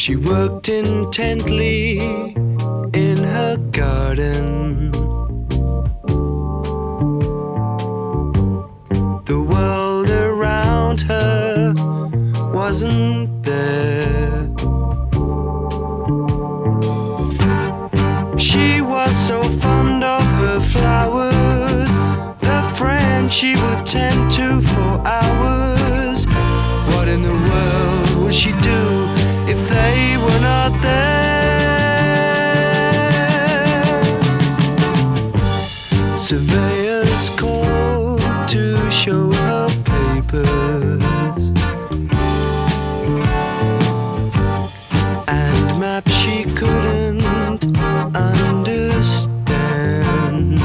She worked intently in her garden. The world around her wasn't there. She was so fond of her flowers, the friends she would tend to for hours. What in the world would she do if they were not there? Surveyors called to show her papers, and maps she couldn't understand.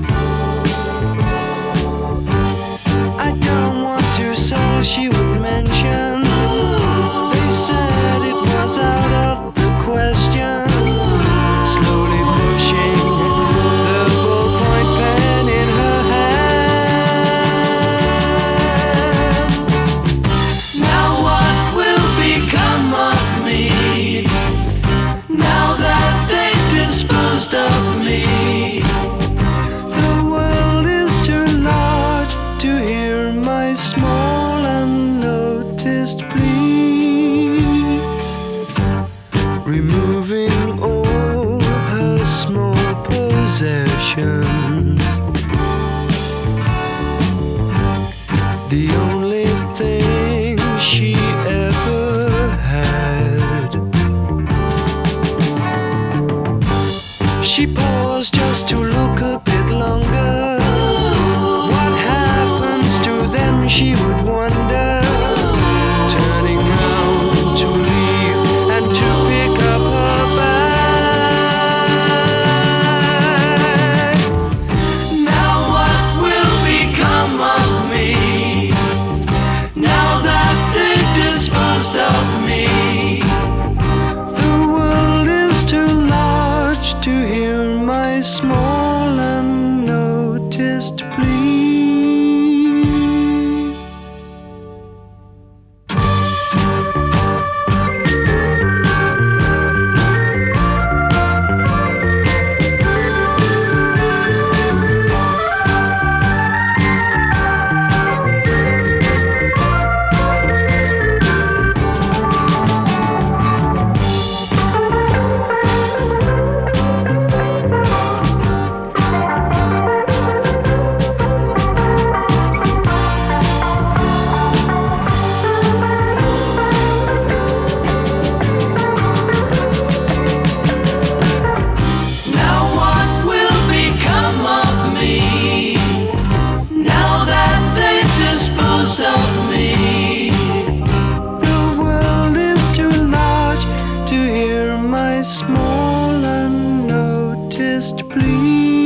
I don't want to say she would mention. They said it was out of the question. Slowly pushing the ballpoint pen in her hand. Now what will become of me, now that they disposed of me? The world is too large to hear my small unnoticed plea, removing all her small possessions. The only thing she ever had. She paused just to look a bit longer. What happens to them, she would wonder, turning round to leave and to pick up her bag. Now what will become of me, now that they've disposed of me? The world is too large to hear my small unnoticed plea. Small unnoticed plea.